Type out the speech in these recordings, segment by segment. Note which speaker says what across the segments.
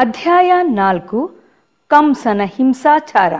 Speaker 1: ಅಧ್ಯಾಯ 4. ಕಂಸನ ಹಿಂಸಾಚಾರ.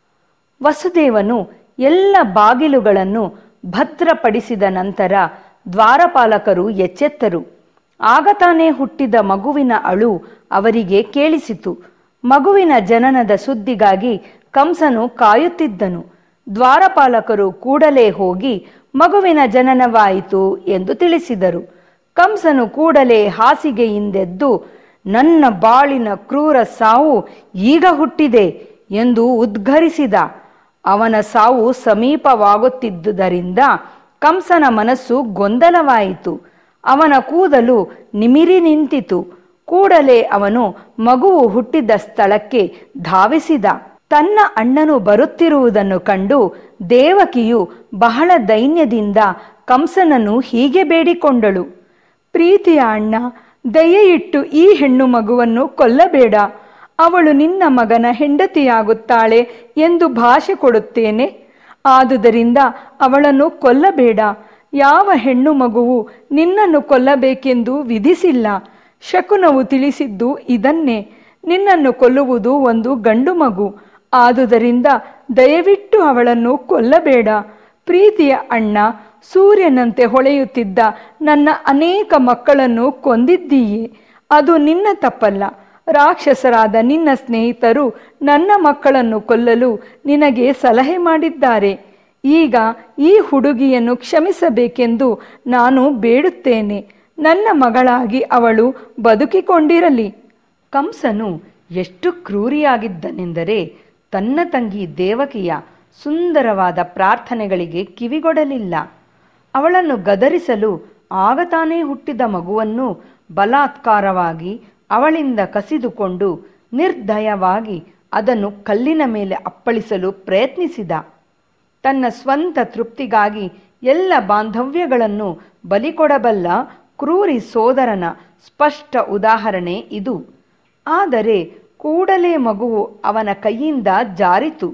Speaker 1: ವಸುದೇವನು ಎಲ್ಲ ಬಾಗಿಲುಗಳನ್ನು ಭದ್ರಪಡಿಸಿದ ನಂತರ ದ್ವಾರಪಾಲಕರು ಎಚ್ಚೆತ್ತರು. ಆಗ ತಾನೇ ಹುಟ್ಟಿದ ಮಗುವಿನ ಅಳು ಅವರಿಗೆ ಕೇಳಿಸಿತು. ಮಗುವಿನ ಜನನದ ಸುದ್ದಿಗಾಗಿ ಕಂಸನು ಕಾಯುತ್ತಿದ್ದನು. ದ್ವಾರಪಾಲಕರು ಕೂಡಲೇ ಹೋಗಿ ಮಗುವಿನ ಜನನವಾಯಿತು ಎಂದು ತಿಳಿಸಿದರು. ಕಂಸನು ಕೂಡಲೇ ಹಾಸಿಗೆಯಿಂದೆದ್ದು, ನನ್ನ ಬಾಳಿನ ಕ್ರೂರ ಸಾವು ಈಗ ಹುಟ್ಟಿದೆ ಎಂದು ಉದ್ಘರಿಸಿದ. ಅವನ ಸಾವು ಸಮೀಪವಾಗುತ್ತಿದ್ದುದರಿಂದ ಕಂಸನ ಮನಸ್ಸು ಗೊಂದಲವಾಯಿತು. ಅವನ ಕೂದಲು ನಿಮಿರಿ ನಿಂತಿತು. ಕೂಡಲೇ ಅವನು ಮಗುವು ಹುಟ್ಟಿದ ಸ್ಥಳಕ್ಕೆ ಧಾವಿಸಿದ. ತನ್ನ ಅಣ್ಣನು ಬರುತ್ತಿರುವುದನ್ನು ಕಂಡು ದೇವಕಿಯು ಬಹಳ ದೈನ್ಯದಿಂದ ಕಂಸನನ್ನು ಹೀಗೆ ಬೇಡಿಕೊಂಡಳು. ಪ್ರೀತಿಯ ಅಣ್ಣ, ದಯೆಯಿಟ್ಟು ಈ ಹೆಣ್ಣು ಮಗುವನ್ನು ಕೊಲ್ಲಬೇಡ. ಅವಳು ನಿನ್ನ ಮಗನ ಹೆಂಡತಿಯಾಗುತ್ತಾಳೆ ಎಂದು ಭಾಷೆ ಕೊಡುತ್ತೇನೆ. ಆದುದರಿಂದ ಅವಳನ್ನು ಕೊಲ್ಲಬೇಡ. ಯಾವ ಹೆಣ್ಣು ಮಗುವು ನಿನ್ನನ್ನು ಕೊಲ್ಲಬೇಕೆಂದು ವಿಧಿಸಿಲ್ಲ. ಶಕುನವು ತಿಳಿಸಿದ್ದು ಇದನ್ನೇ. ನಿನ್ನನ್ನು ಕೊಲ್ಲುವುದು ಒಂದು ಗಂಡು ಮಗು. ಆದುದರಿಂದ ದಯವಿಟ್ಟು ಅವಳನ್ನು ಕೊಲ್ಲಬೇಡ. ಪ್ರೀತಿಯ ಅಣ್ಣ, ಸೂರ್ಯನಂತೆ ಹೊಳೆಯುತ್ತಿದ್ದ ನನ್ನ ಅನೇಕ ಮಕ್ಕಳನ್ನು ಕೊಂದಿದ್ದೀಯೆ. ಅದು ನಿನ್ನ ತಪ್ಪಲ್ಲ. ರಾಕ್ಷಸರಾದ ನಿನ್ನ ಸ್ನೇಹಿತರು ನನ್ನ ಮಕ್ಕಳನ್ನು ಕೊಲ್ಲಲು ನಿನಗೆ ಸಲಹೆ ಮಾಡಿದ್ದಾರೆ. ಈಗ ಈ ಹುಡುಗಿಯನ್ನು ಕ್ಷಮಿಸಬೇಕೆಂದು ನಾನು ಬೇಡುತ್ತೇನೆ. ನನ್ನ ಮಗಳಾಗಿ ಅವಳು ಬದುಕಿಕೊಂಡಿರಲಿ. ಕಂಸನು ಎಷ್ಟು ಕ್ರೂರಿಯಾಗಿದ್ದನೆಂದರೆ ತನ್ನ ತಂಗಿ ದೇವಕಿಯ ಸುಂದರವಾದ ಪ್ರಾರ್ಥನೆಗಳಿಗೆ ಕಿವಿಗೊಡಲಿಲ್ಲ. ಅವಳನ್ನು ಗದರಿಸಲು ಆಗ ತಾನೇ ಹುಟ್ಟಿದ ಮಗುವನ್ನು ಬಲಾತ್ಕಾರವಾಗಿ ಅವಳಿಂದ ಕಸಿದುಕೊಂಡು ನಿರ್ದಯವಾಗಿ ಅದನ್ನು ಕಲ್ಲಿನ ಮೇಲೆ ಅಪ್ಪಳಿಸಲು ಪ್ರಯತ್ನಿಸಿದ. ತನ್ನ ಸ್ವಂತ ತೃಪ್ತಿಗಾಗಿ ಎಲ್ಲ ಬಾಂಧವ್ಯಗಳನ್ನು ಬಲಿಕೊಡಬಲ್ಲ ಕ್ರೂರಿ ಸೋದರನ ಸ್ಪಷ್ಟ ಉದಾಹರಣೆ ಇದು. ಆದರೆ ಕೂಡಲೇ ಮಗುವು ಅವನ ಕೈಯಿಂದ ಜಾರಿತು.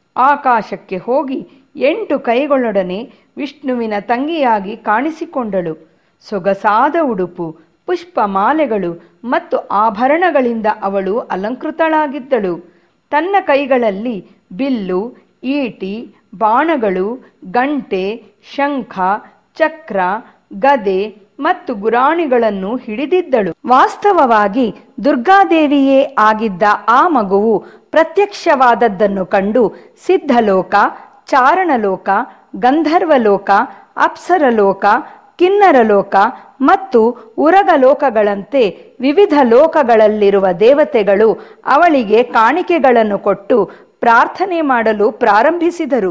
Speaker 1: ಆಕಾಶಕ್ಕೆ ಹೋಗಿ 8 ಕೈಗಳೊಡನೆ ವಿಷ್ಣುವಿನ ತಂಗಿಯಾಗಿ ಕಾಣಿಸಿಕೊಂಡಳು. ಸೊಗಸಾದ ಉಡುಪು, ಪುಷ್ಪಮಾಲೆಗಳು ಮತ್ತು ಆಭರಣಗಳಿಂದ ಅವಳು ಅಲಂಕೃತಳಾಗಿದ್ದಳು. ತನ್ನ ಕೈಗಳಲ್ಲಿ ಬಿಲ್ಲು, ಈಟಿ, ಬಾಣಗಳು, ಗಂಟೆ, ಶಂಖ, ಚಕ್ರ, ಗದೆ ಮತ್ತು ಗುರಾಣಿಗಳನ್ನು ಹಿಡಿದಿದ್ದಳು. ವಾಸ್ತವವಾಗಿ ದುರ್ಗಾದೇವಿಯೇ ಆಗಿದ್ದ ಆ ಮಗುವು ಪ್ರತ್ಯಕ್ಷವಾದದ್ದನ್ನು ಕಂಡು ಸಿದ್ಧಲೋಕ, ಚಾರಣಲೋಕ, ಗಂಧರ್ವಲೋಕ, ಅಪ್ಸರಲೋಕ, ಕಿನ್ನರಲೋಕ ಮತ್ತು ಉರಗಲೋಕಗಳಂತೆ ವಿವಿಧ ಲೋಕಗಳಲ್ಲಿರುವ ದೇವತೆಗಳು ಅವಳಿಗೆ ಕಾಣಿಕೆಗಳನ್ನು ಕೊಟ್ಟು ಪ್ರಾರ್ಥನೆ ಮಾಡಲು ಪ್ರಾರಂಭಿಸಿದರು.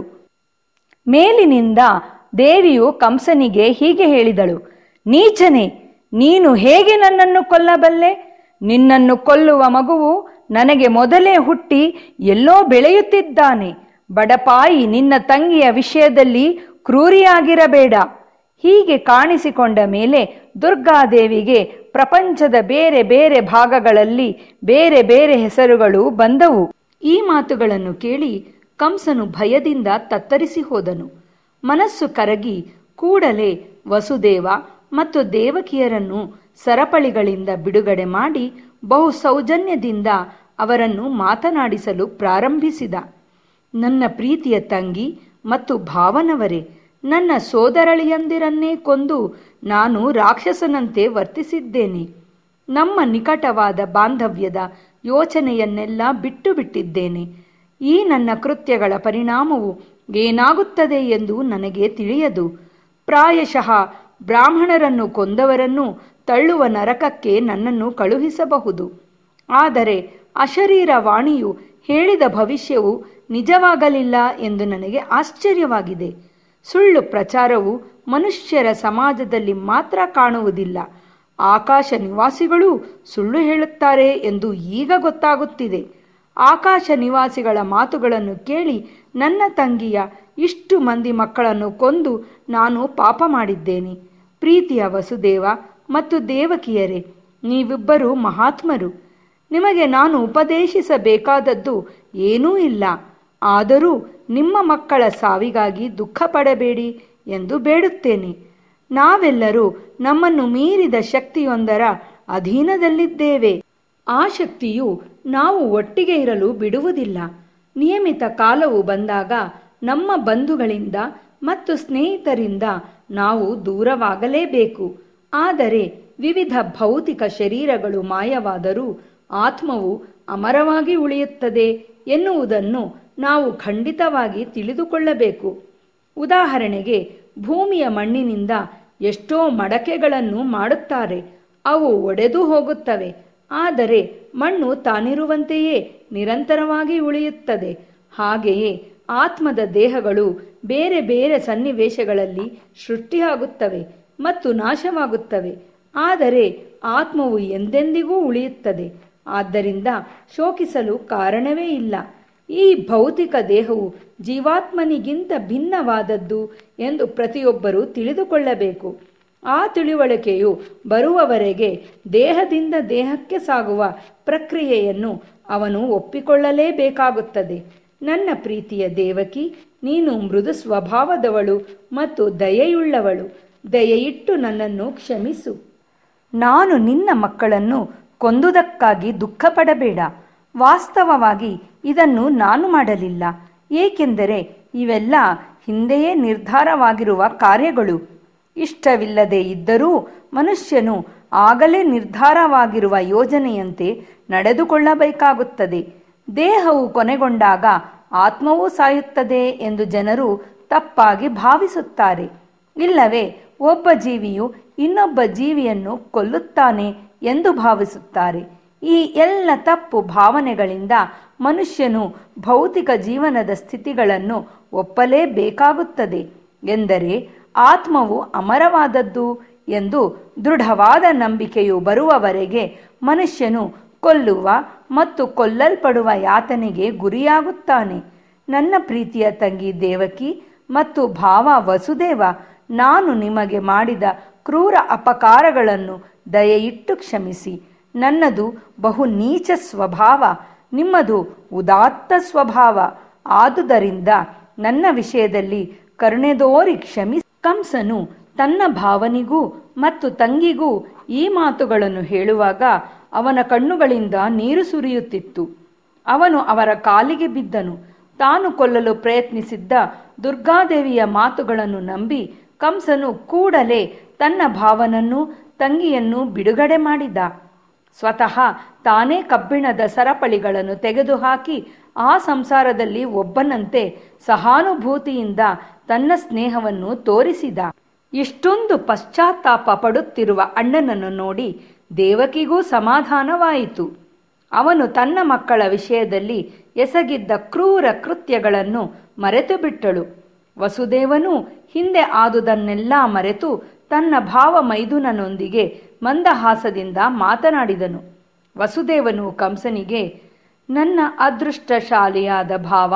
Speaker 1: ಮೇಲಿನಿಂದ ದೇವಿಯು ಕಂಸನಿಗೆ ಹೀಗೆ ಹೇಳಿದಳು: ನೀಚನೆ, ನೀನು ಹೇಗೆ ನನ್ನನ್ನು ಕೊಲ್ಲಬಲ್ಲೆ? ನಿನ್ನನ್ನು ಕೊಲ್ಲುವ ಮಗುವು ನನಗೆ ಮೊದಲೇ ಹುಟ್ಟಿ ಎಲ್ಲೋ ಬೆಳೆಯುತ್ತಿದ್ದಾನೆ. ಬಡಪಾಯಿ, ನಿನ್ನ ತಂಗಿಯ ವಿಷಯದಲ್ಲಿ ಕ್ರೂರಿಯಾಗಿರಬೇಡ. ಹೀಗೆ ಕಾಣಿಸಿಕೊಂಡ ಮೇಲೆ ದುರ್ಗಾದೇವಿಗೆ ಪ್ರಪಂಚದ ಬೇರೆ ಬೇರೆ ಭಾಗಗಳಲ್ಲಿ ಬೇರೆ ಬೇರೆ ಹೆಸರುಗಳು ಬಂದವು. ಈ ಮಾತುಗಳನ್ನು ಕೇಳಿ ಕಂಸನು ಭಯದಿಂದ ತತ್ತರಿಸಿ ಹೋದನು. ಮನಸ್ಸು ಕರಗಿ ಕೂಡಲೇ ವಸುದೇವ ಮತ್ತು ದೇವಕಿಯರನ್ನು ಸರಪಳಿಗಳಿಂದ ಬಿಡುಗಡೆ ಮಾಡಿ ಬಹು ಸೌಜನ್ಯದಿಂದ ಅವರನ್ನು ಮಾತನಾಡಿಸಲು ಪ್ರಾರಂಭಿಸಿದ. ನನ್ನ ಪ್ರೀತಿಯ ತಂಗಿ ಮತ್ತು ಭಾವನವರೇ, ನನ್ನ ಸೋದರಳಿಯಂದಿರನ್ನೇ ಕೊಂದು ನಾನು ರಾಕ್ಷಸನಂತೆ ವರ್ತಿಸಿದ್ದೇನೆ. ನಮ್ಮ ನಿಕಟವಾದ ಬಾಂಧವ್ಯದ ಯೋಚನೆಯನ್ನೆಲ್ಲ ಬಿಟ್ಟು ಬಿಟ್ಟಿದ್ದೇನೆ. ಈ ನನ್ನ ಕೃತ್ಯಗಳ ಪರಿಣಾಮವು ಏನಾಗುತ್ತದೆ ಎಂದು ನನಗೆ ತಿಳಿಯದು. ಪ್ರಾಯಶಃ ಬ್ರಾಹ್ಮಣರನ್ನು ಕೊಂದವರನ್ನು ತಳ್ಳುವ ನರಕಕ್ಕೆ ನನ್ನನ್ನು ಕಳುಹಿಸಬಹುದು. ಆದರೆ ಅಶರೀರ ವಾಣಿಯು ಹೇಳಿದ ಭವಿಷ್ಯವು ನಿಜವಾಗಲಿಲ್ಲ ಎಂದು ನನಗೆ ಆಶ್ಚರ್ಯವಾಗಿದೆ. ಸುಳ್ಳು ಪ್ರಚಾರವು ಮನುಷ್ಯರ ಸಮಾಜದಲ್ಲಿ ಮಾತ್ರ ಕಾಣುವುದಿಲ್ಲ. ಆಕಾಶ ನಿವಾಸಿಗಳೂ ಸುಳ್ಳು ಹೇಳುತ್ತಾರೆ ಎಂದು ಈಗ ಗೊತ್ತಾಗುತ್ತಿದೆ. ಆಕಾಶ ನಿವಾಸಿಗಳ ಮಾತುಗಳನ್ನು ಕೇಳಿ ನನ್ನ ತಂಗಿಯ ಇಷ್ಟು ಮಂದಿ ಮಕ್ಕಳನ್ನು ಕೊಂದು ನಾನು ಪಾಪ ಮಾಡಿದ್ದೇನೆ. ಪ್ರೀತಿಯ ವಸುದೇವ ಮತ್ತು ದೇವಕಿಯರೇ, ನೀವಿಬ್ಬರು ಮಹಾತ್ಮರು. ನಿಮಗೆ ನಾನು ಉಪದೇಶಿಸಬೇಕಾದದ್ದು ಏನೂ ಇಲ್ಲ. ಆದರೂ ನಿಮ್ಮ ಮಕ್ಕಳ ಸಾವಿಗಾಗಿ ದುಃಖ ಪಡಬೇಡಿ ಎಂದು ಬೇಡುತ್ತೇನೆ. ನಾವೆಲ್ಲರೂ ನಮ್ಮನ್ನು ಮೀರಿದ ಶಕ್ತಿಯೊಂದರ ಅಧೀನದಲ್ಲಿದ್ದೇವೆ. ಆ ಶಕ್ತಿಯು ನಾವು ಒಟ್ಟಿಗೆ ಇರಲು ಬಿಡುವುದಿಲ್ಲ. ನಿಯಮಿತ ಕಾಲವು ಬಂದಾಗ ನಮ್ಮ ಬಂಧುಗಳಿಂದ ಮತ್ತು ಸ್ನೇಹಿತರಿಂದ ನಾವು ದೂರವಾಗಲೇಬೇಕು. ಆದರೆ ವಿವಿಧ ಭೌತಿಕ ಶರೀರಗಳು ಮಾಯವಾದರೂ ಆತ್ಮವು ಅಮರವಾಗಿ ಉಳಿಯುತ್ತದೆ ಎನ್ನುವುದನ್ನು ನಾವು ಖಂಡಿತವಾಗಿ ತಿಳಿದುಕೊಳ್ಳಬೇಕು. ಉದಾಹರಣೆಗೆ, ಭೂಮಿಯ ಮಣ್ಣಿನಿಂದ ಎಷ್ಟೋ ಮಡಕೆಗಳನ್ನು ಮಾಡುತ್ತಾರೆ. ಅವು ಒಡೆದು ಹೋಗುತ್ತವೆ, ಆದರೆ ಮಣ್ಣು ತಾನಿರುವಂತೆಯೇ ನಿರಂತರವಾಗಿ ಉಳಿಯುತ್ತದೆ. ಹಾಗೆಯೇ ಆತ್ಮದ ದೇಹಗಳು ಬೇರೆ ಬೇರೆ ಸನ್ನಿವೇಶಗಳಲ್ಲಿ ಸೃಷ್ಟಿಯಾಗುತ್ತವೆ ಮತ್ತು ನಾಶವಾಗುತ್ತವೆ, ಆದರೆ ಆತ್ಮವು ಎಂದೆಂದಿಗೂ ಉಳಿಯುತ್ತದೆ. ಆದ್ದರಿಂದ ಶೋಕಿಸಲು ಕಾರಣವೇ ಇಲ್ಲ. ಈ ಭೌತಿಕ ದೇಹವು ಜೀವಾತ್ಮನಿಗಿಂತ ಭಿನ್ನವಾದದ್ದು ಎಂದು ಪ್ರತಿಯೊಬ್ಬರೂ ತಿಳಿದುಕೊಳ್ಳಬೇಕು. ಆ ತಿಳುವಳಿಕೆಯು ಬರುವವರೆಗೆ ದೇಹದಿಂದ ದೇಹಕ್ಕೆ ಸಾಗುವ ಪ್ರಕ್ರಿಯೆಯನ್ನು ಅವನು ಒಪ್ಪಿಕೊಳ್ಳಲೇಬೇಕಾಗುತ್ತದೆ. ನನ್ನ ಪ್ರೀತಿಯ ದೇವಕಿ, ನೀನು ಮೃದು ಸ್ವಭಾವದವಳು ಮತ್ತು ದಯೆಯುಳ್ಳವಳು. ದಯೆಯಿಟ್ಟು ನನ್ನನ್ನು ಕ್ಷಮಿಸು. ನಾನು ನಿನ್ನ ಮಕ್ಕಳನ್ನು ಕೊಂದುದಕ್ಕಾಗಿ ದುಃಖಪಡಬೇಡ. ವಾಸ್ತವವಾಗಿ ಇದನ್ನು ನಾನು ಮಾಡಲಿಲ್ಲ, ಏಕೆಂದರೆ ಇವೆಲ್ಲ ಹಿಂದೆಯೇ ನಿರ್ಧಾರವಾಗಿರುವ ಕಾರ್ಯಗಳು. ಇಷ್ಟವಿಲ್ಲದೆ ಇದ್ದರೂ ಮನುಷ್ಯನು ಆಗಲೇ ನಿರ್ಧಾರವಾಗಿರುವ ಯೋಜನೆಯಂತೆ ನಡೆದುಕೊಳ್ಳಬೇಕಾಗುತ್ತದೆ. ದೇಹವು ಕೊನೆಗೊಂಡಾಗ ಆತ್ಮವೂ ಸಾಯುತ್ತದೆ ಎಂದು ಜನರು ತಪ್ಪಾಗಿ ಭಾವಿಸುತ್ತಾರೆ. ಇಲ್ಲವೇ ಒಬ್ಬ ಜೀವಿಯು ಇನ್ನೊಬ್ಬ ಜೀವಿಯನ್ನು ಕೊಲ್ಲುತ್ತಾನೆ ಎಂದು ಭಾವಿಸುತ್ತಾರೆ. ಈ ಎಲ್ಲ ತಪ್ಪು ಭಾವನೆಗಳಿಂದ ಮನುಷ್ಯನು ಭೌತಿಕ ಜೀವನದ ಸ್ಥಿತಿಗಳನ್ನು ಒಪ್ಪಲೇಬೇಕಾಗುತ್ತದೆ. ಎಂದರೆ ಆತ್ಮವು ಅಮರವಾದದ್ದು ಎಂದು ದೃಢವಾದ ನಂಬಿಕೆಯು ಬರುವವರೆಗೆ ಮನುಷ್ಯನು ಕೊಲ್ಲುವ ಮತ್ತು ಕೊಲ್ಲಲ್ಪಡುವ ಯಾತನೆಗೆ ಗುರಿಯಾಗುತ್ತಾನೆ. ನನ್ನ ಪ್ರೀತಿಯ ತಂಗಿ ದೇವಕಿ ಮತ್ತು ಭಾವ ವಸುದೇವ, ನಾನು ನಿಮಗೆ ಮಾಡಿದ ಕ್ರೂರ ಅಪಕಾರಗಳನ್ನು ದಯೆಯಿಟ್ಟು ಕ್ಷಮಿಸಿ. ನನ್ನದು ಬಹು ನೀಚ ಸ್ವಭಾವ, ನಿಮ್ಮದು ಉದಾತ್ತ ಸ್ವಭಾವ. ಆದುದರಿಂದ ನನ್ನ ವಿಷಯದಲ್ಲಿ ಕರುಣೆದೋರಿ ಕ್ಷಮಿಸಿ. ಕಂಸನು ತನ್ನ ಭಾವನಿಗೂ ಮತ್ತು ತಂಗಿಗೂ ಈ ಮಾತುಗಳನ್ನು ಹೇಳುವಾಗ ಅವನ ಕಣ್ಣುಗಳಿಂದ ನೀರು ಸುರಿಯುತ್ತಿತ್ತು. ಅವನು ಅವರ ಕಾಲಿಗೆ ಬಿದ್ದನು. ತಾನು ಕೊಲ್ಲಲು ಪ್ರಯತ್ನಿಸಿದ್ದ ದುರ್ಗಾದೇವಿಯ ಮಾತುಗಳನ್ನು ನಂಬಿ ಕಂಸನು ಕೂಡಲೇ ತನ್ನ ಭಾವನನ್ನು ತಂಗಿಯನ್ನು ಬಿಡುಗಡೆ ಮಾಡಿದ. ಸ್ವತಃ ತಾನೇ ಕಬ್ಬಿಣದ ಸರಪಳಿಗಳನ್ನು ತೆಗೆದುಹಾಕಿ ಆ ಸಂಸಾರದಲ್ಲಿ ಒಬ್ಬನಂತೆ ಸಹಾನುಭೂತಿಯಿಂದ ತನ್ನ ಸ್ನೇಹವನ್ನು ತೋರಿಸಿದ. ಇಷ್ಟೊಂದು ಪಶ್ಚಾತ್ತಾಪ ಪಡುತ್ತಿರುವ ಅಣ್ಣನನ್ನು ನೋಡಿ ದೇವಕಿಗೂ ಸಮಾಧಾನವಾಯಿತು. ಅವನು ತನ್ನ ಮಕ್ಕಳ ವಿಷಯದಲ್ಲಿ ಎಸಗಿದ್ದ ಕ್ರೂರ ಕೃತ್ಯಗಳನ್ನು ಮರೆತು ಬಿಟ್ಟಳು. ವಸುದೇವನು ಹಿಂದೆ ಆದುದನ್ನೆಲ್ಲ ಮರೆತು ತನ್ನ ಭಾವ ಮೈದುನನೊಂದಿಗೆ ಮಂದಹಾಸದಿಂದ ಮಾತನಾಡಿದನು. ವಸುದೇವನು ಕಂಸನಿಗೆ, ನನ್ನ ಅದೃಷ್ಟಶಾಲಿಯಾದ ಭಾವ,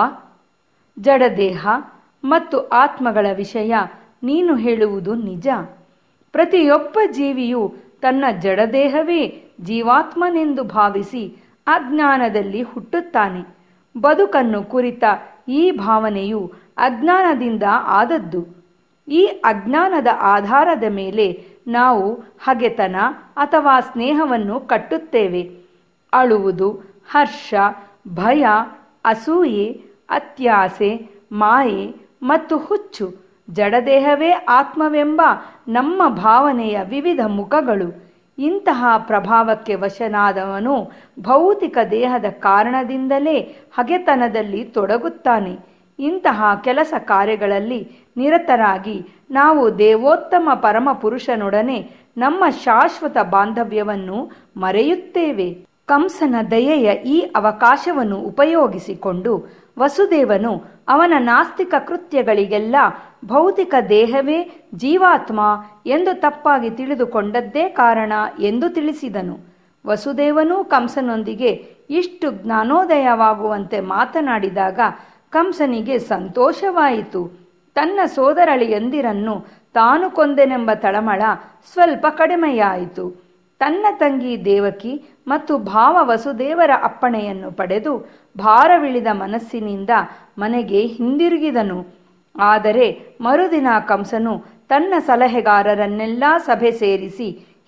Speaker 1: ಜಡದೇಹ ಮತ್ತು ಆತ್ಮಗಳ ವಿಷಯ ನೀನು ಹೇಳುವುದು ನಿಜ. ಪ್ರತಿಯೊಬ್ಬ ಜೀವಿಯು ತನ್ನ ಜಡದೇಹವೇ ಜೀವಾತ್ಮನೆಂದು ಭಾವಿಸಿ ಅಜ್ಞಾನದಲ್ಲಿ ಹುಟ್ಟುತ್ತಾನೆ. ಬದುಕನ್ನು ಕುರಿತ ಈ ಭಾವನೆಯು ಅಜ್ಞಾನದಿಂದ ಆದದ್ದು. ಈ ಅಜ್ಞಾನದ ಆಧಾರದ ಮೇಲೆ ನಾವು ಹಗೆತನ ಅಥವಾ ಸ್ನೇಹವನ್ನು ಕಟ್ಟುತ್ತೇವೆ. ಅಳುವುದು, ಹರ್ಷ, ಭಯ, ಅಸೂಯೆ, ಅತ್ಯಾಸೆ, ಮಾಯೆ ಮತ್ತು ಹುಚ್ಚು ಜಡದೇಹವೇ ಆತ್ಮವೆಂಬ ನಮ್ಮ ಭಾವನೆಯ ವಿವಿಧ ಮುಖಗಳು. ಇಂತಹ ಪ್ರಭಾವಕ್ಕೆ ವಶನಾದವನು ಭೌತಿಕ ದೇಹದ ಕಾರಣದಿಂದಲೇ ಹಗೆತನದಲ್ಲಿ ತೊಡಗುತ್ತಾನೆ. ಇಂತಹ ಕೆಲಸ ಕಾರ್ಯಗಳಲ್ಲಿ ನಿರತರಾಗಿ ನಾವು ದೇವೋತ್ತಮ ಪರಮಪುರುಷನೊಡನೆ ನಮ್ಮ ಶಾಶ್ವತ ಬಾಂಧವ್ಯವನ್ನು ಮರೆಯುತ್ತೇವೆ. ಕಂಸನ ದಯೆಯ ಈ ಅವಕಾಶವನ್ನು ಉಪಯೋಗಿಸಿಕೊಂಡು ವಸುದೇವನು ಅವನ ನಾಸ್ತಿಕ ಕೃತ್ಯಗಳಿಗೆಲ್ಲ ಭೌತಿಕ ದೇಹವೇ ಜೀವಾತ್ಮ ಎಂದು ತಪ್ಪಾಗಿ ತಿಳಿದುಕೊಂಡದ್ದೇ ಕಾರಣ ಎಂದು ತಿಳಿಸಿದನು. ವಸುದೇವನು ಕಂಸನೊಂದಿಗೆ ಇಷ್ಟು ಜ್ಞಾನೋದಯವಾಗುವಂತೆ ಮಾತನಾಡಿದಾಗ ಕಂಸನಿಗೆ ಸಂತೋಷವಾಯಿತು. ತನ್ನ ಸೋದರಳಿಯಂದಿರನ್ನು ತಾನು ಕೊಂದೆನೆಂಬ ತಳಮಳ ಸ್ವಲ್ಪ ಕಡಿಮೆಯಾಯಿತು. ತನ್ನ ತಂಗಿ ದೇವಕಿ ಮತ್ತು ಭಾವ ವಸುದೇವರ ಅಪ್ಪಣೆಯನ್ನು ಪಡೆದು ಭಾರವಿಳಿದ ಮನಸ್ಸಿನಿಂದ ಮನೆಗೆ ಹಿಂದಿರುಗಿದನು. ಆದರೆ ಮರುದಿನ ಕಂಸನು ತನ್ನ ಸಲಹೆಗಾರರನ್ನೆಲ್ಲ ಸಭೆ ಸೇರಿಸಿ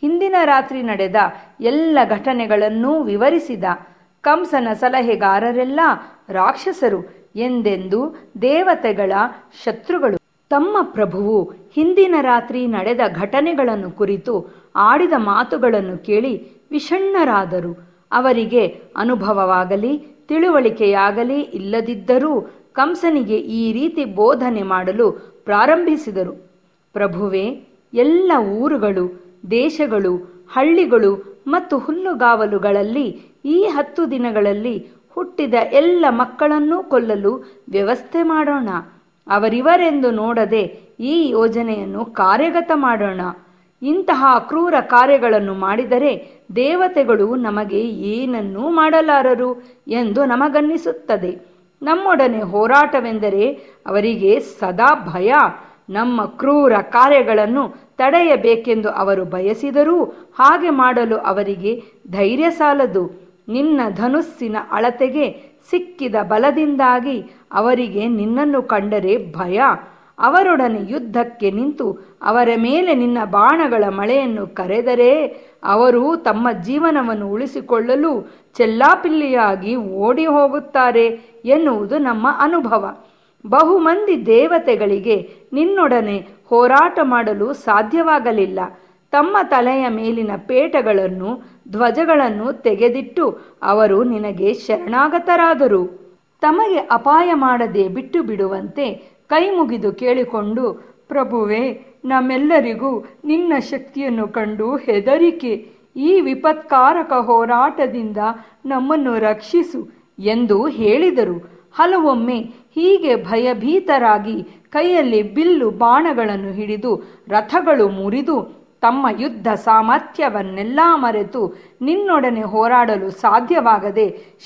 Speaker 1: ಹಿಂದಿನ ರಾತ್ರಿ ನಡೆದ ಎಲ್ಲ ಘಟನೆಗಳನ್ನೂ ವಿವರಿಸಿದ. ಕಂಸನ ಸಲಹೆಗಾರರೆಲ್ಲ ರಾಕ್ಷಸರು, ಎಂದೆಂದು ದೇವತೆಗಳ ಶತ್ರುಗಳು. ತಮ್ಮ ಪ್ರಭುವು ಹಿಂದಿನ ರಾತ್ರಿ ನಡೆದ ಘಟನೆಗಳನ್ನು ಕುರಿತು ಆಡಿದ ಮಾತುಗಳನ್ನು ಕೇಳಿ ವಿಷಣ್ಣರಾದರು. ಅವರಿಗೆ ಅನುಭವವಾಗಲಿ ತಿಳುವಳಿಕೆಯಾಗಲಿ ಇಲ್ಲದಿದ್ದರೂ ಕಂಸನಿಗೆ ಈ ರೀತಿ ಬೋಧನೆ ಮಾಡಲು ಪ್ರಾರಂಭಿಸಿದರು. ಪ್ರಭುವೇ, ಎಲ್ಲ ಊರುಗಳು, ದೇಶಗಳು, ಹಳ್ಳಿಗಳು ಮತ್ತು ಹುಲ್ಲುಗಾವಲುಗಳಲ್ಲಿ ಈ 10 ದಿನಗಳಲ್ಲಿ ಹುಟ್ಟಿದ ಎಲ್ಲ ಮಕ್ಕಳನ್ನೂ ಕೊಲ್ಲಲು ವ್ಯವಸ್ಥೆ ಮಾಡೋಣ. ಅವರಿವರೆಂದು ನೋಡದೆ ಈ ಯೋಜನೆಯನ್ನು ಕಾರ್ಯಗತ ಮಾಡೋಣ. ಇಂತಹ ಕ್ರೂರ ಕಾರ್ಯಗಳನ್ನು ಮಾಡಿದರೆ ದೇವತೆಗಳು ನಮಗೆ ಏನನ್ನೂ ಮಾಡಲಾರರು ಎಂದು ನಮಗನ್ನಿಸುತ್ತದೆ. ನಮ್ಮೊಡನೆ ಹೋರಾಟವೆಂದರೆ ಅವರಿಗೆ ಸದಾ ಭಯ. ನಮ್ಮ ಕ್ರೂರ ಕಾರ್ಯಗಳನ್ನು ತಡೆಯಬೇಕೆಂದು ಅವರು ಬಯಸಿದರೂ ಹಾಗೆ ಮಾಡಲು ಅವರಿಗೆ ಧೈರ್ಯ ಸಾಲದು. ನಿನ್ನ ಧನುಸ್ಸಿನ ಅಳತೆಗೆ ಸಿಕ್ಕಿದ ಬಲದಿಂದಾಗಿ ಅವರಿಗೆ ನಿನ್ನನ್ನು ಕಂಡರೆ ಭಯ. ಅವರೊಡನೆ ಯುದ್ಧಕ್ಕೆ ನಿಂತು ಅವರ ಮೇಲೆ ನಿನ್ನ ಬಾಣಗಳ ಮಳೆಯನ್ನು ಕರೆದರೆ ಅವರು ತಮ್ಮ ಜೀವನವನ್ನು ಉಳಿಸಿಕೊಳ್ಳಲು ಚೆಲ್ಲಾಪಿಲ್ಲಿಯಾಗಿ ಓಡಿ ಹೋಗುತ್ತಾರೆ ಎನ್ನುವುದು ನಮ್ಮ ಅನುಭವ. ಬಹುಮಂದಿ ದೇವತೆಗಳಿಗೆ ನಿನ್ನೊಡನೆ ಹೋರಾಟ ಮಾಡಲು ಸಾಧ್ಯವಾಗಲಿಲ್ಲ. ತಮ್ಮ ತಲೆಯ ಮೇಲಿನ ಪೇಟಗಳನ್ನು ಧ್ವಜಗಳನ್ನು ತೆಗೆದಿಟ್ಟು ಅವರು ನಿನಗೆ ಶರಣಾಗತರಾದರು. ತಮಗೆ ಅಪಾಯ ಮಾಡದೆ ಬಿಟ್ಟು ಬಿಡುವಂತೆ ಕೈ ಮುಗಿದು ಕೇಳಿಕೊಂಡು, ಪ್ರಭುವೇ, ನಮ್ಮೆಲ್ಲರಿಗೂ ನಿನ್ನ ಶಕ್ತಿಯನ್ನು ಕಂಡು ಹೆದರಿಕೆ. ಈ ವಿಪತ್ಕಾರಕ ಹೋರಾಟದಿಂದ ನಮ್ಮನ್ನು ರಕ್ಷಿಸು ಎಂದು ಹೇಳಿದರು. ಹಲವೊಮ್ಮೆ ಹೀಗೆ ಭಯಭೀತರಾಗಿ ಕೈಯಲ್ಲಿ ಬಿಲ್ಲು ಬಾಣಗಳನ್ನು ಹಿಡಿದು ರಥಗಳು ಮುರಿದು ತಮ್ಮ ಯುದ್ಧ ಸಾಮರ್ಥ್ಯವನ್ನೆಲ್ಲ ಮರೆತು ನಿನ್ನೊಡನೆ ಹೋರಾಡಲು ಸಾಧ್ಯವಾಗದೆ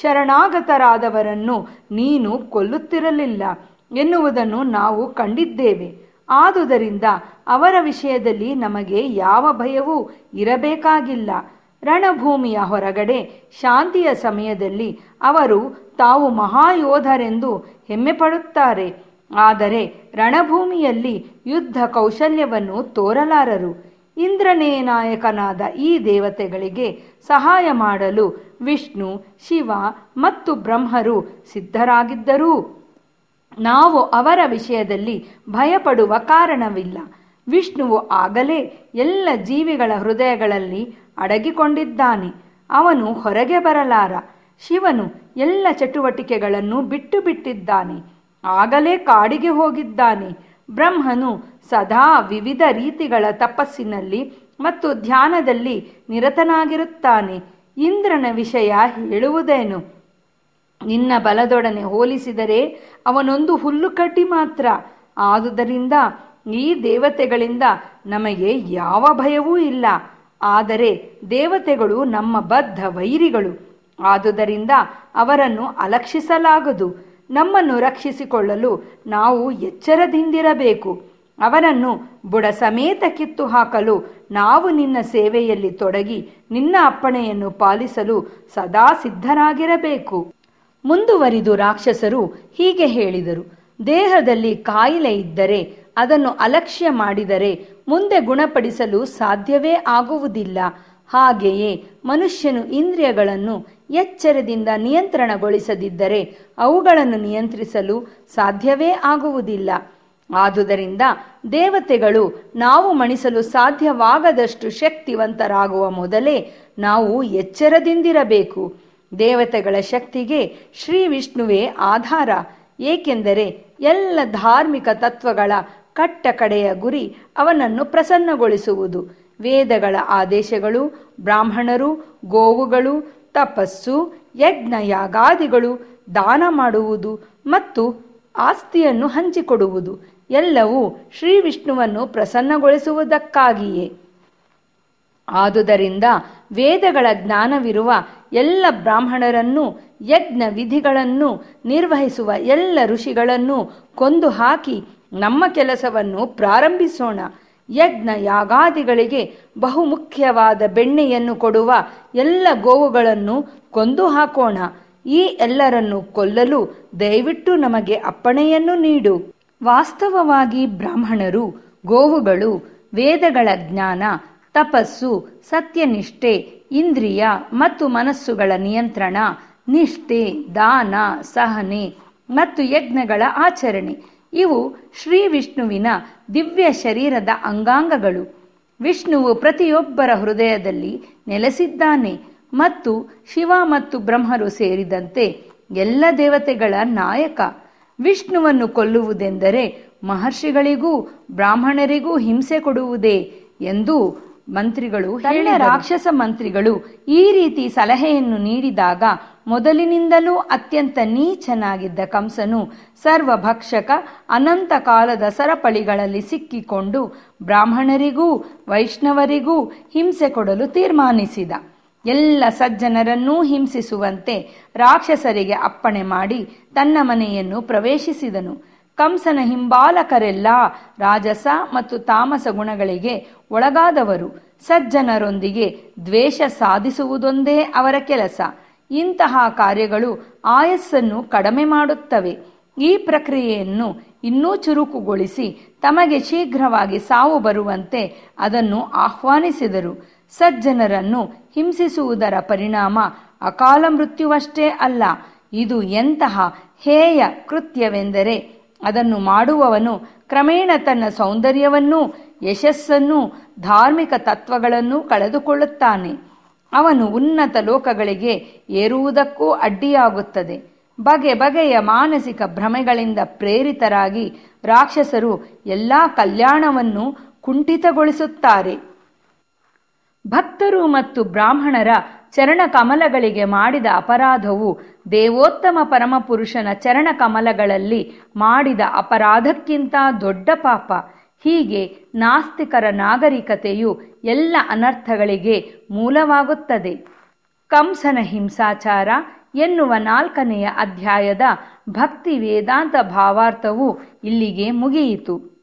Speaker 1: ಶರಣಾಗತರಾದವರನ್ನು ನೀನು ಕೊಲ್ಲುತ್ತಿರಲಿಲ್ಲ ಎನ್ನುವುದನ್ನು ನಾವು ಕಂಡಿದ್ದೇವೆ. ಆದುದರಿಂದ ಅವರ ವಿಷಯದಲ್ಲಿ ನಮಗೆ ಯಾವ ಭಯವೂ ಇರಬೇಕಾಗಿಲ್ಲ. ರಣಭೂಮಿಯ ಹೊರಗಡೆ ಶಾಂತಿಯ ಸಮಯದಲ್ಲಿ ಅವರು ತಾವು ಮಹಾಯೋಧರೆಂದು ಹೆಮ್ಮೆ ಪಡುತ್ತಾರೆ. ಆದರೆ ರಣಭೂಮಿಯಲ್ಲಿ ಯುದ್ಧ ಕೌಶಲ್ಯವನ್ನು ತೋರಲಾರರು. ಇಂದ್ರನೇ ನಾಯಕನಾದ ಈ ದೇವತೆಗಳಿಗೆ ಸಹಾಯ ಮಾಡಲು ವಿಷ್ಣು, ಶಿವ ಮತ್ತು ಬ್ರಹ್ಮರು ಸಿದ್ಧರಾಗಿದ್ದರೂ ನಾವು ಅವರ ವಿಷಯದಲ್ಲಿ ಭಯಪಡುವ ಕಾರಣವಿಲ್ಲ. ವಿಷ್ಣುವು ಆಗಲೇ ಎಲ್ಲ ಜೀವಿಗಳ ಹೃದಯಗಳಲ್ಲಿ ಅಡಗಿಕೊಂಡಿದ್ದಾನೆ. ಅವನು ಹೊರಗೆ ಬರಲಾರ. ಶಿವನು ಎಲ್ಲ ಚಟುವಟಿಕೆಗಳನ್ನು ಬಿಟ್ಟು ಬಿಟ್ಟಿದ್ದಾನೆ. ಆಗಲೇ ಕಾಡಿಗೆ ಹೋಗಿದ್ದಾನೆ. ಬ್ರಹ್ಮನು ಸದಾ ವಿವಿಧ ರೀತಿಗಳ ತಪಸ್ಸಿನಲ್ಲಿ ಮತ್ತು ಧ್ಯಾನದಲ್ಲಿ ನಿರತನಾಗಿರುತ್ತಾನೆ. ಇಂದ್ರನ ವಿಷಯ ಹೇಳುವುದೇನು? ನಿನ್ನ ಬಲದೊಡನೆ ಹೋಲಿಸಿದರೆ ಅವನೊಂದು ಹುಲ್ಲುಕಡ್ಡಿ ಮಾತ್ರ. ಆದುದರಿಂದ ಈ ದೇವತೆಗಳಿಂದ ನಮಗೆ ಯಾವ ಭಯವೂ ಇಲ್ಲ. ಆದರೆ ದೇವತೆಗಳು ನಮ್ಮ ಬದ್ಧ ವೈರಿಗಳು. ಆದುದರಿಂದ ಅವರನ್ನು ಅಲಕ್ಷಿಸಲಾಗದು. ನಮ್ಮನ್ನು ರಕ್ಷಿಸಿಕೊಳ್ಳಲು ನಾವು ಎಚ್ಚರದಿಂದಿರಬೇಕು. ಅವರನ್ನು ಬುಡ ಸಮೇತ ಕಿತ್ತು ಹಾಕಲು ನಾವು ನಿನ್ನ ಸೇವೆಯಲ್ಲಿ ತೊಡಗಿ ನಿನ್ನ ಅಪ್ಪಣೆಯನ್ನು ಪಾಲಿಸಲು ಸದಾ ಸಿದ್ಧರಾಗಿರಬೇಕು. ಮುಂದುವರಿದು ರಾಕ್ಷಸರು ಹೀಗೆ ಹೇಳಿದರು. ದೇಹದಲ್ಲಿ ಕಾಯಿಲೆ ಇದ್ದರೆ ಅದನ್ನು ಅಲಕ್ಷ್ಯ ಮಾಡಿದರೆ ಮುಂದೆ ಗುಣಪಡಿಸಲು ಸಾಧ್ಯವೇ ಆಗುವುದಿಲ್ಲ. ಹಾಗೆಯೇ ಮನುಷ್ಯನು ಇಂದ್ರಿಯಗಳನ್ನು ಎಚ್ಚರದಿಂದ ನಿಯಂತ್ರಣಗೊಳಿಸದಿದ್ದರೆ ಅವುಗಳನ್ನು ನಿಯಂತ್ರಿಸಲು ಸಾಧ್ಯವೇ ಆಗುವುದಿಲ್ಲ. ಆದುದರಿಂದ ದೇವತೆಗಳು ನಾವು ಮಣಿಸಲು ಸಾಧ್ಯವಾಗದಷ್ಟು ಶಕ್ತಿವಂತರಾಗುವ ಮೊದಲೇ ನಾವು ಎಚ್ಚರದಿಂದಿರಬೇಕು. ದೇವತೆಗಳ ಶಕ್ತಿಗೆ ಶ್ರೀ ವಿಷ್ಣುವೇ ಆಧಾರ. ಏಕೆಂದರೆ ಎಲ್ಲ ಧಾರ್ಮಿಕ ತತ್ವಗಳ ಕಟ್ಟ ಕಡೆಯ ಗುರಿ ಅವನನ್ನು ಪ್ರಸನ್ನಗೊಳಿಸುವುದು. ವೇದಗಳ ಆದೇಶಗಳು, ಬ್ರಾಹ್ಮಣರು, ಗೋವುಗಳು, ತಪಸ್ಸು, ಯಜ್ಞ ಯಾಗಾದಿಗಳು, ದಾನ ಮಾಡುವುದು ಮತ್ತು ಆಸ್ತಿಯನ್ನು ಹಂಚಿಕೊಡುವುದು ಎಲ್ಲವೂ ಶ್ರೀ ವಿಷ್ಣುವನ್ನು ಪ್ರಸನ್ನಗೊಳಿಸುವುದಕ್ಕಾಗಿಯೇ. ಆದುದರಿಂದ ವೇದಗಳ ಜ್ಞಾನವಿರುವ ಎಲ್ಲ ಬ್ರಾಹ್ಮಣರನ್ನು, ಯಜ್ಞ ವಿಧಿಗಳನ್ನು ನಿರ್ವಹಿಸುವ ಎಲ್ಲ ಋಷಿಗಳನ್ನು ಕೊಂದು ಹಾಕಿ ನಮ್ಮ ಕೆಲಸವನ್ನು ಪ್ರಾರಂಭಿಸೋಣ. ಯಜ್ಞ ಯಾಗಾದಿಗಳಿಗೆ ಬಹುಮುಖ್ಯವಾದ ಬೆಣ್ಣೆಯನ್ನು ಕೊಡುವ ಎಲ್ಲ ಗೋವುಗಳನ್ನು ಕೊಂದು ಹಾಕೋಣ. ಈ ಎಲ್ಲರನ್ನು ಕೊಲ್ಲಲು ದಯವಿಟ್ಟು ನಮಗೆ ಅಪ್ಪಣೆಯನ್ನು ನೀಡು. ವಾಸ್ತವವಾಗಿ ಬ್ರಾಹ್ಮಣರು, ಗೋವುಗಳು, ವೇದಗಳ ಜ್ಞಾನ, ತಪಸ್ಸು, ಸತ್ಯನಿಷ್ಠೆ, ಇಂದ್ರಿಯ ಮತ್ತು ಮನಸ್ಸುಗಳ ನಿಯಂತ್ರಣ, ನಿಷ್ಠೆ, ದಾನ, ಸಹನೆ ಮತ್ತು ಯಜ್ಞಗಳ ಆಚರಣೆ ಇವು ಶ್ರೀ ವಿಷ್ಣುವಿನ ದಿವ್ಯ ಶರೀರದ ಅಂಗಾಂಗಗಳು. ವಿಷ್ಣುವು ಪ್ರತಿಯೊಬ್ಬರ ಹೃದಯದಲ್ಲಿ ನೆಲೆಸಿದ್ದಾನೆ ಮತ್ತು ಶಿವ ಮತ್ತು ಬ್ರಹ್ಮರು ಸೇರಿದಂತೆ ಎಲ್ಲ ದೇವತೆಗಳ ನಾಯಕ. ವಿಷ್ಣುವನ್ನು ಕೊಲ್ಲುವುದೆಂದರೆ ಮಹರ್ಷಿಗಳಿಗೂ ಬ್ರಾಹ್ಮಣರಿಗೂ ಹಿಂಸೆ ಕೊಡುವುದೇ ಎಂದು ಮಂತ್ರಿಗಳು ಹೇಳಿದರು. ರಾಕ್ಷಸ ಮಂತ್ರಿಗಳು ಈ ರೀತಿ ಸಲಹೆಯನ್ನು ನೀಡಿದಾಗ ಮೊದಲಿನಿಂದಲೂ ಅತ್ಯಂತ ನೀಚನಾಗಿದ್ದ ಕಂಸನು ಸರ್ವಭಕ್ಷಕ ಅನಂತ ಕಾಲದ ಸರಪಳಿಗಳಲ್ಲಿ ಸಿಕ್ಕಿಕೊಂಡು ಬ್ರಾಹ್ಮಣರಿಗೂ ವೈಷ್ಣವರಿಗೂ ಹಿಂಸೆ ಕೊಡಲು ತೀರ್ಮಾನಿಸಿದ. ಎಲ್ಲ ಸಜ್ಜನರನ್ನೂ ಹಿಂಸಿಸುವಂತೆ ರಾಕ್ಷಸರಿಗೆ ಅಪ್ಪಣೆ ಮಾಡಿ ತನ್ನ ಮನೆಯನ್ನು ಪ್ರವೇಶಿಸಿದನು. ಕಂಸನ ಹಿಂಬಾಲಕರೆಲ್ಲ ರಾಜಸ ಮತ್ತು ತಾಮಸ ಗುಣಗಳಿಗೆ ಒಳಗಾದವರು. ಸಜ್ಜನರೊಂದಿಗೆ ದ್ವೇಷ ಸಾಧಿಸುವುದೊಂದೇ ಅವರ ಕೆಲಸ. ಇಂತಹ ಕಾರ್ಯಗಳು ಆಯಸ್ಸನ್ನು ಕಡಿಮೆ ಮಾಡುತ್ತವೆ. ಈ ಪ್ರಕ್ರಿಯೆಯನ್ನು ಇನ್ನೂ ಚುರುಕುಗೊಳಿಸಿ ತಮಗೆ ಶೀಘ್ರವಾಗಿ ಸಾವು ಬರುವಂತೆ ಅದನ್ನು ಆಹ್ವಾನಿಸಿದರು. ಸಜ್ಜನರನ್ನು ಹಿಂಸಿಸುವುದರ ಪರಿಣಾಮ ಅಕಾಲ ಮೃತ್ಯುವಷ್ಟೇ ಅಲ್ಲ, ಇದು ಎಂತಹ ಹೇಯ ಕೃತ್ಯವೆಂದರೆ ಅದನ್ನು ಮಾಡುವವನು ಕ್ರಮೇಣ ತನ್ನ ಸೌಂದರ್ಯವನ್ನೂ ಯಶಸ್ಸನ್ನೂ ಧಾರ್ಮಿಕ ತತ್ವಗಳನ್ನು ಕಳೆದುಕೊಳ್ಳುತ್ತಾನೆ. ಅವನು ಉನ್ನತ ಲೋಕಗಳಿಗೆ ಏರುವುದಕ್ಕೂ ಅಡ್ಡಿಯಾಗುತ್ತದೆ. ಬಗೆ ಬಗೆಯ ಮಾನಸಿಕ ಭ್ರಮೆಗಳಿಂದ ಪ್ರೇರಿತರಾಗಿ ರಾಕ್ಷಸರು ಎಲ್ಲ ಕಲ್ಯಾಣವನ್ನು ಕುಂಠಿತಗೊಳಿಸುತ್ತಾರೆ. ಭಕ್ತರು ಮತ್ತು ಬ್ರಾಹ್ಮಣರ ಚರಣಕಮಲಗಳಿಗೆ ಮಾಡಿದ ಅಪರಾಧವು ದೇವೋತ್ತಮ ಪರಮಪುರುಷನ ಚರಣಕಮಲಗಳಲ್ಲಿ ಮಾಡಿದ ಅಪರಾಧಕ್ಕಿಂತ ದೊಡ್ಡ ಪಾಪ. ಹೀಗೆ ನಾಸ್ತಿಕರ ನಾಗರಿಕತೆಯು ಎಲ್ಲ ಅನರ್ಥಗಳಿಗೆ ಮೂಲವಾಗುತ್ತದೆ. ಕಂಸನ ಹಿಂಸಾಚಾರ ಎನ್ನುವ 4ನೆಯ ಅಧ್ಯಾಯದ ಭಕ್ತಿ ವೇದಾಂತ ಭಾವಾರ್ಥವು ಇಲ್ಲಿಗೆ ಮುಗಿಯಿತು.